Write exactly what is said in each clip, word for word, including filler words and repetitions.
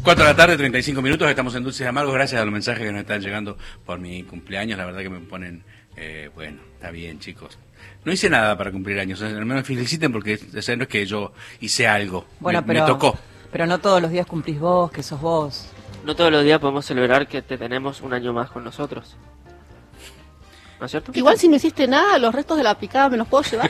cuatro de la tarde, treinta y cinco minutos, estamos en Dulces y Amargos, gracias a los mensajes que nos están llegando por mi cumpleaños, la verdad que me ponen, eh, bueno, está bien chicos. No hice nada para cumplir años, al menos me feliciten porque o no es que yo hice algo, bueno, me, pero, me tocó. Pero no todos los días cumplís vos, que sos vos. No todos los días podemos celebrar que te tenemos un año más con nosotros. ¿No es cierto? Igual si no hiciste nada, los restos de la picada me los puedo llevar.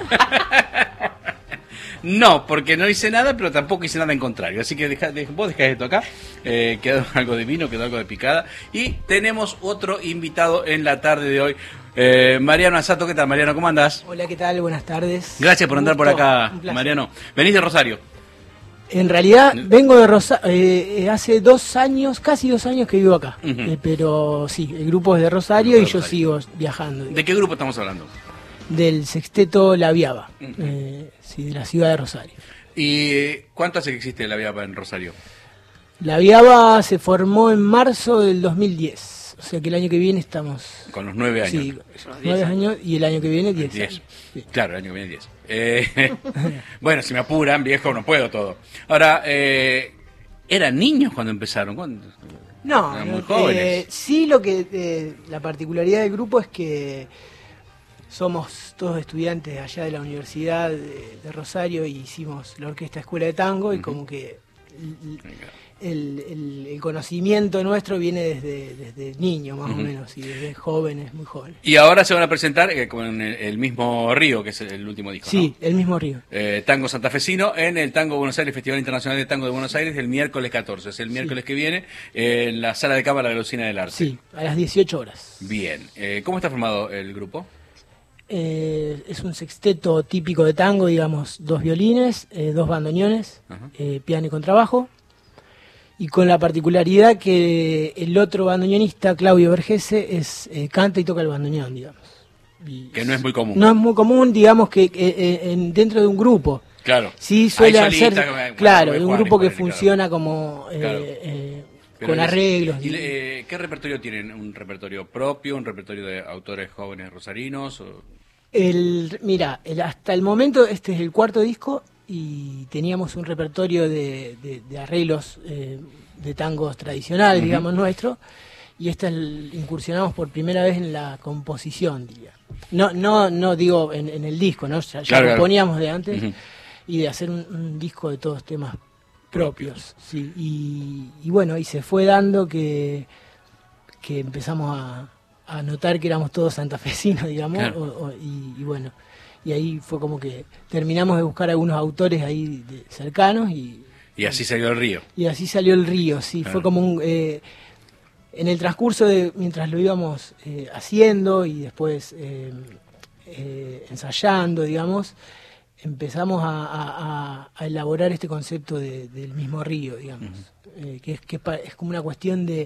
No, porque no hice nada, pero tampoco hice nada en contrario. Así que deja, de, vos dejás esto acá. Eh, quedó algo de vino, quedó algo de picada. Y tenemos otro invitado en la tarde de hoy. Eh, Mariano Asato, ¿qué tal, Mariano? ¿Cómo andás? Hola, ¿qué tal? Buenas tardes. Gracias por andar por acá, Mariano. Venís de Rosario. En realidad vengo de Rosario, eh, hace dos años, casi dos años que vivo acá. Uh -huh. eh, pero sí, el grupo es de Rosario y yo Rosario. sigo viajando. Digamos. ¿De qué grupo estamos hablando? Del Sexteto La Viaba, uh -huh. eh, sí, de la ciudad de Rosario. ¿Y cuánto hace que existe La Viaba en Rosario? La Viaba se formó en marzo del dos mil diez, o sea que el año que viene estamos... Con los nueve años. Sí, nueve años y el año que viene diez. diez. Sí. Claro, el año que viene diez. Eh, bueno, si me apuran, viejo, no puedo todo. Ahora, eh, ¿eran niños cuando empezaron? ¿Cuándo? No, eran muy eh, jóvenes. Sí, lo que eh, la particularidad del grupo es que somos todos estudiantes allá de la Universidad de, de Rosario y hicimos la Orquesta Escuela de Tango uh-huh. y como que el, el, el conocimiento nuestro viene desde, desde niño más uh-huh. o menos y desde jóvenes, muy jóvenes. Y ahora se van a presentar eh, con el, el mismo Río, que es el último disco, Sí, ¿no? el mismo Río. Eh, tango santafesino en el Tango Buenos Aires, Festival Internacional de Tango de Buenos Aires, el miércoles catorce, es el miércoles sí. que viene, eh, en la Sala de Cámara de la Usina del Arte. Sí, a las dieciocho horas. Bien. Eh, ¿Cómo está formado el grupo? Eh, es un sexteto típico de tango, digamos, dos violines, eh, dos bandoneones, uh-huh. eh, piano y contrabajo, y con la particularidad que el otro bandoneonista, Claudio Vergese, es, eh, canta y toca el bandoneón, digamos. Y que no es muy común. No es muy común, digamos, que eh, en, dentro de un grupo. Claro. Sí suele hacer, bueno, claro, de un Juan, grupo que Juan, funciona claro. como... Eh, claro. eh, con arreglos. ¿Y eh, qué repertorio tienen? ¿Un repertorio propio? ¿Un repertorio de autores jóvenes rosarinos? O... El, mira, el, hasta el momento este es el cuarto disco y teníamos un repertorio de, de, de arreglos eh, de tangos tradicionales, uh-huh. digamos, nuestro, y esta el, incursionamos por primera vez en la composición, diría. No, no, no digo en, en el disco, ¿no? Ya, ya claro, componíamos claro. de antes uh-huh. y de hacer un, un disco de todos temas propios, sí, y, y bueno, y se fue dando que, que empezamos a, a notar que éramos todos santafesinos, digamos, claro. o, o, y, y bueno, y ahí fue como que terminamos de buscar algunos autores ahí de, cercanos y... Y así salió el Río. Y así salió el Río, sí, claro. fue como un... Eh, en el transcurso de, mientras lo íbamos eh, haciendo y después eh, eh, ensayando, digamos, empezamos a, a, a elaborar este concepto de, del mismo río, digamos, uh-huh. eh, que, es, que es como una cuestión de,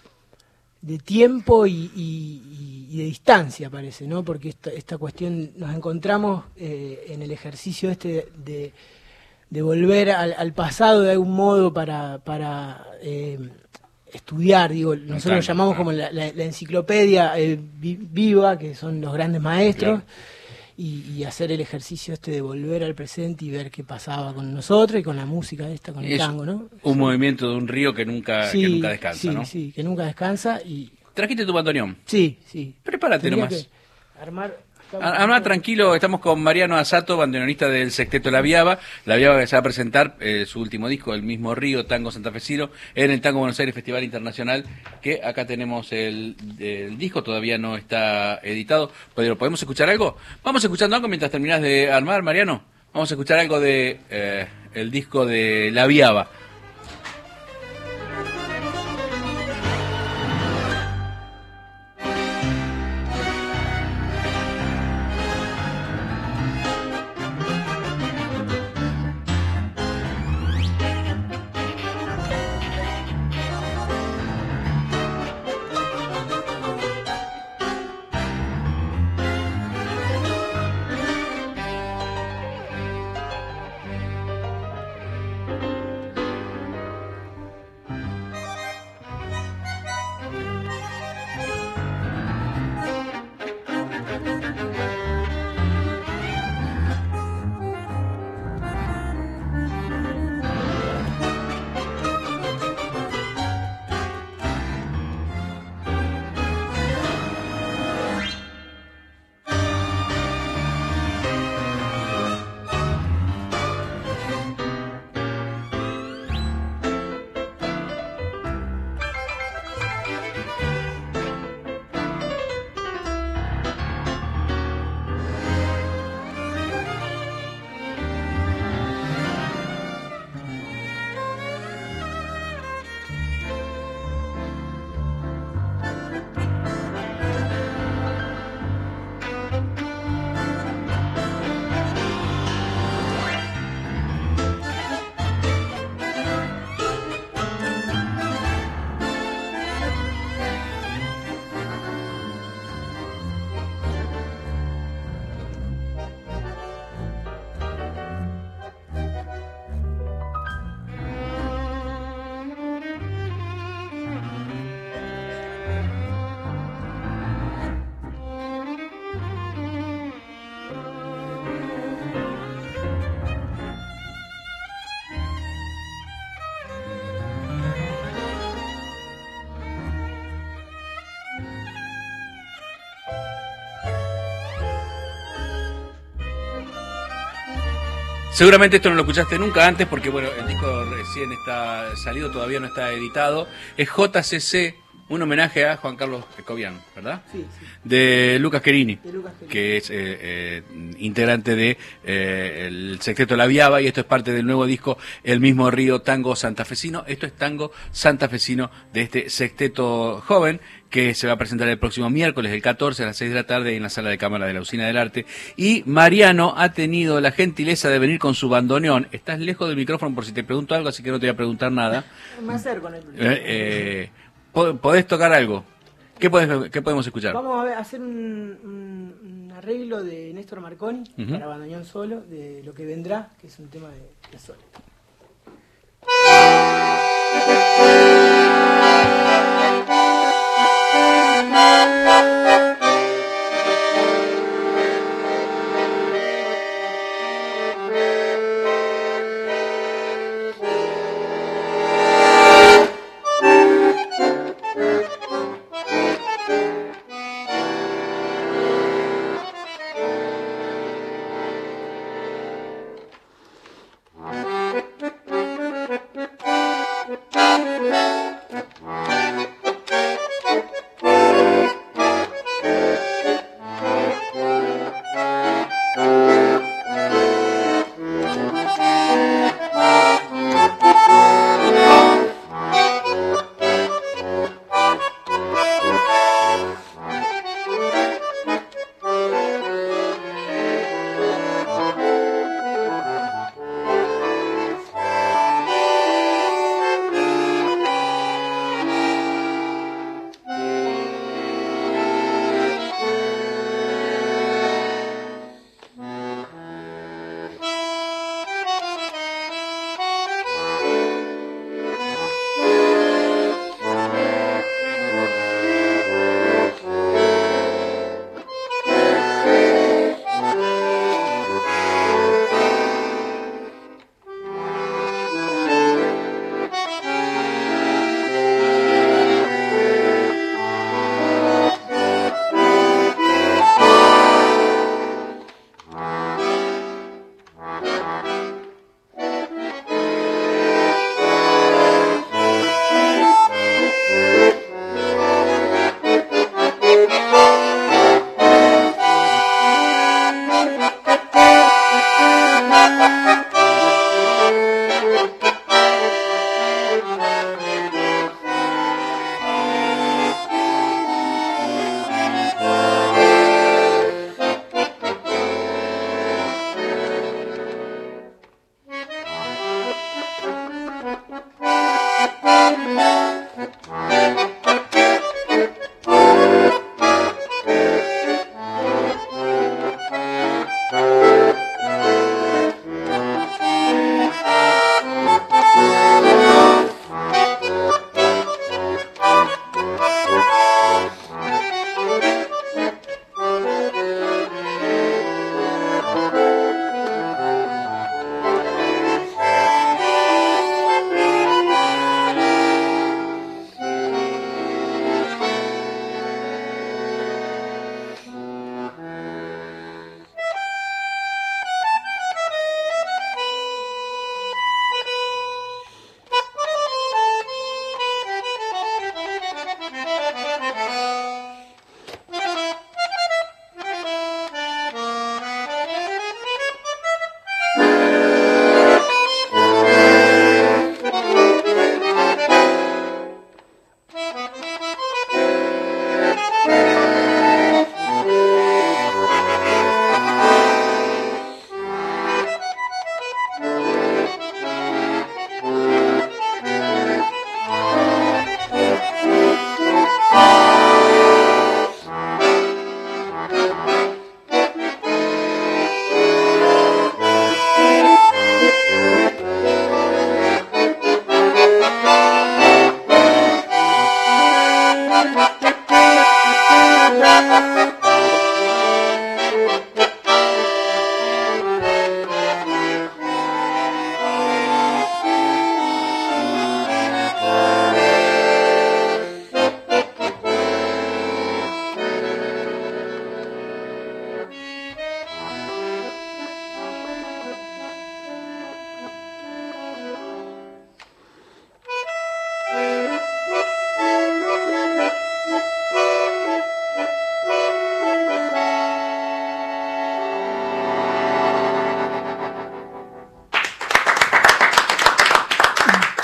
de tiempo y, y, y de distancia, parece, ¿no? Porque esta, esta cuestión nos encontramos eh, en el ejercicio este de, de volver al, al pasado de algún modo para, para eh, estudiar, digo, nosotros lo llamamos como la, la, la enciclopedia eh, viva, que son los grandes maestros, claro. Y, y hacer el ejercicio este de volver al presente y ver qué pasaba con nosotros y con la música esta, con el es tango, ¿no? Un sí. movimiento de un río que nunca, sí, que nunca descansa, sí, ¿no? Sí, sí, que nunca descansa y... ¿Trajiste tu bandoneón? Sí, sí. Prepárate Tenía nomás. Que armar... Armá tranquilo, estamos con Mariano Asato, bandoneonista del Sexteto La Viaba. La Viaba que se va a presentar eh, su último disco, El Mismo Río, Tango Santafesino, en el Tango Buenos Aires Festival Internacional, que acá tenemos el, el disco, todavía no está editado. ¿Pero podemos escuchar algo? Vamos escuchando algo mientras terminás de armar, Mariano. Vamos a escuchar algo de eh, el disco de La Viaba. Seguramente esto no lo escuchaste nunca antes porque, bueno, el disco recién está salido, todavía no está editado. Es J C C, un homenaje a Juan Carlos Cobian, ¿verdad? Sí, sí. De Lucas Querini, De Lucas Querini. que es eh, eh, integrante de eh, el Sexteto La Viaba, y esto es parte del nuevo disco El Mismo Río, Tango Santafesino. Esto es Tango Santafesino de este sexteto joven que se va a presentar el próximo miércoles, el catorce, a las seis de la tarde, en la sala de cámara de la Usina del Arte. Y Mariano ha tenido la gentileza de venir con su bandoneón. Estás lejos del micrófono por si te pregunto algo, así que no te voy a preguntar nada. Me acerco en el Eh, eh, ¿Podés tocar algo? ¿Qué, podés, ¿Qué podemos escuchar? Vamos a ver- hacer un, un- un arreglo de Néstor Marconi Ujú. para bandoneón solo, de Lo que vendrá, que es un tema de, de Sole. Thank you.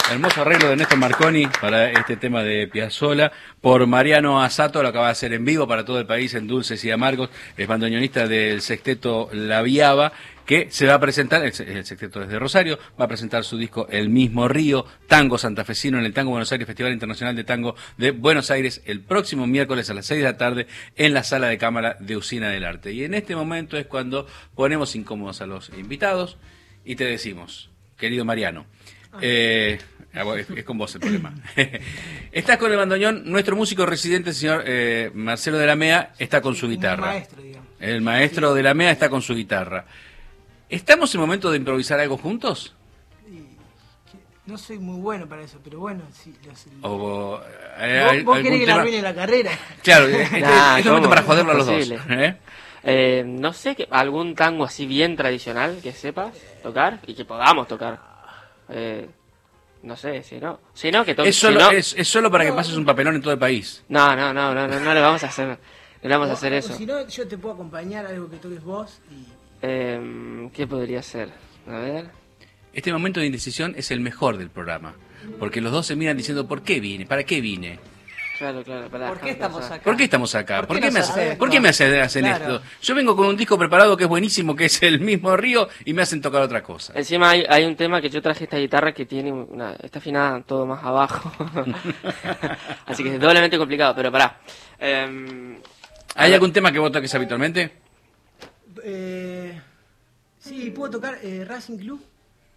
Hermoso arreglo de Néstor Marconi para este tema de Piazzolla, por Mariano Asato, lo acaba de hacer en vivo para todo el país en Dulces y Amargos, es bandoneonista del sexteto La Viaba, que se va a presentar, el, el sexteto desde Rosario, va a presentar su disco El Mismo Río, tango santafesino, en el Tango Buenos Aires, Festival Internacional de Tango de Buenos Aires, el próximo miércoles a las seis de la tarde en la Sala de Cámara de Usina del Arte. Y en este momento es cuando ponemos incómodos a los invitados y te decimos, querido Mariano, eh, es, es con vos el problema. Estás con el bandoneón, nuestro músico residente, el señor eh, Marcelo de la Mea, está con su guitarra. El maestro, digamos. El maestro de la Mea está con su guitarra. ¿Estamos en momento de improvisar algo juntos? No soy muy bueno para eso, pero bueno, sí. Los, O, eh, ¿Vos, vos querés que tema? la arruine la carrera? Claro, este, Nah, es un momento ¿cómo? para joderlo a los dos. Imposible. ¿eh? Eh, no sé, que algún tango así bien tradicional que sepas tocar y que podamos tocar. Eh, no sé, si no, si no que toque. Es solo, si no, es, es solo para que pases un papelón en todo el país. no, no, no, no, no, no le vamos a hacer, no le vamos a hacer O- o eso. Si no, yo te puedo acompañar a algo que toques vos y... Eh, ¿Qué podría ser? A ver. Este momento de indecisión es el mejor del programa, porque los dos se miran diciendo, ¿por qué vine? ¿Para qué vine? Claro, claro, pará, ¿Por qué déjame estamos pensar. acá? ¿Por qué estamos acá? ¿Por ¿Por qué qué, no me, sabes, hace- ¿por qué no? me hacen, hacen Claro. esto? Yo vengo con un disco preparado que es buenísimo, que es El Mismo Río, y me hacen tocar otra cosa. Encima hay, hay un tema que yo traje esta guitarra que tiene una, está afinada todo más abajo. Así que es doblemente complicado, pero pará. Eh, ¿Hay algún tema que vos toques habitualmente? Eh, sí, puedo tocar eh, Racing Club.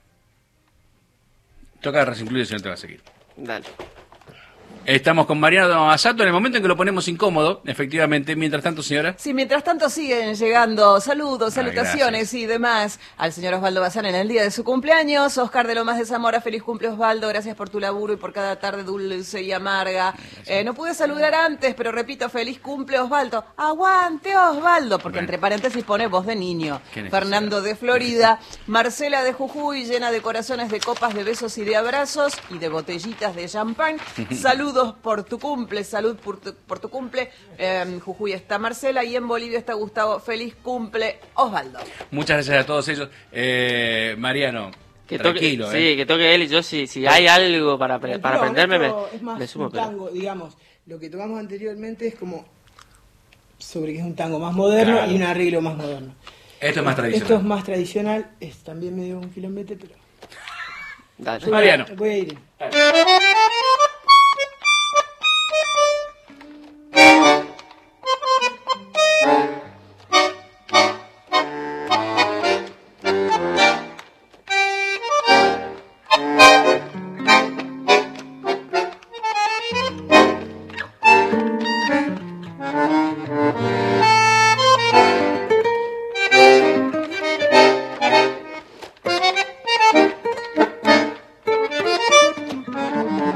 Toca Racing Club y el señor te va a seguir. Dale. Estamos con Mariano Asato en el momento en que lo ponemos incómodo, efectivamente. Mientras tanto, señora. Sí, mientras tanto siguen llegando saludos, Ah, salutaciones gracias. y demás al señor Osvaldo Bazán en el día de su cumpleaños. Oscar de Lomas de Zamora, feliz cumple Osvaldo, gracias por tu laburo y por cada tarde dulce y amarga. Eh, no pude saludar antes, pero repito, feliz cumple Osvaldo. Aguante Osvaldo, porque Bueno. entre paréntesis pone voz de niño. Qué necesidad. Fernando de Florida, Marcela de Jujuy, llena de corazones, de copas, de besos y de abrazos y de botellitas de champán. Saludos por tu cumple, salud por tu, por tu cumple. Eh, en Jujuy está Marcela y en Bolivia está Gustavo. Feliz cumple, Osvaldo. Muchas gracias a todos ellos. Eh, Mariano, Que toque, tranquilo, sí, ¿eh? que toque él y yo si, si hay algo para, pre- El para pro, aprenderme nuestro me, es más me sumo. un Pero tango, digamos. Lo que tocamos anteriormente es como sobre que es un tango más moderno Claro. y un arreglo más moderno. Esto es más tradicional. Esto es más tradicional, es también medio un quilombete, pero dale. yo Mariano. voy a- voy a ir. Thank you.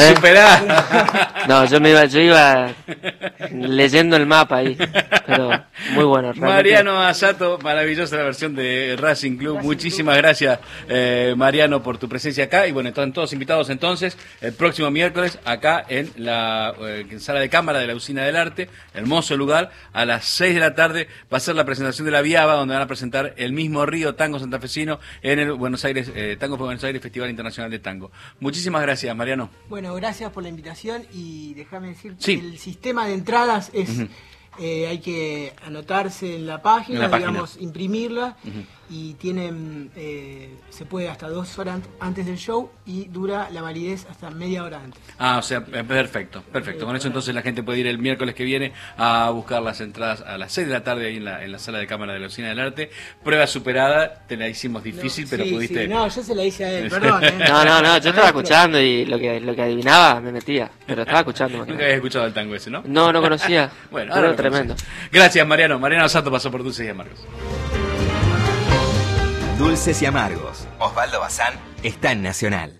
¿eh? superada. No, yo me iba, yo iba leyendo el mapa ahí, pero muy bueno. Realmente. Mariano Asato, maravillosa la versión de Racing Club. Racing Muchísimas Club. gracias, eh, Mariano, por tu presencia acá. Y bueno, están todos invitados entonces el próximo miércoles acá en la eh, en sala de cámara de la Usina del Arte, hermoso lugar, a las seis de la tarde va a ser la presentación de La Viaba, donde van a presentar el mismo Río Tango Santafesino en el Buenos Aires, eh, Tango por Buenos Aires Festival Internacional de Tango. Muchísimas gracias, Mariano. Bueno, gracias por la invitación y déjame decir sí. que el sistema de entradas es, uh-huh. eh, hay que anotarse en la página, en la digamos, página. imprimirla uh-huh. y tienen, eh, se puede hasta dos horas antes del show y dura la validez hasta media hora antes. Ah, o sea, perfecto, perfecto. Con eso entonces la gente puede ir el miércoles que viene a buscar las entradas a las seis de la tarde ahí en la, en la sala de cámara de la Usina del Arte. Prueba superada, te la hicimos difícil, no, pero sí, pudiste... Sí. No, yo se la hice a él, perdón. ¿eh? No, no, no, yo estaba escuchando y lo que, lo que adivinaba me metía, pero estaba escuchando. Nunca habías escuchado el tango ese, ¿no? No, no conocía. Bueno, ahora lo tremendo. Conoces. Gracias, Mariano. Mariano Asato pasó por Dulces y Amargos. Dulces y Amargos. Osvaldo Bazán está en Nacional.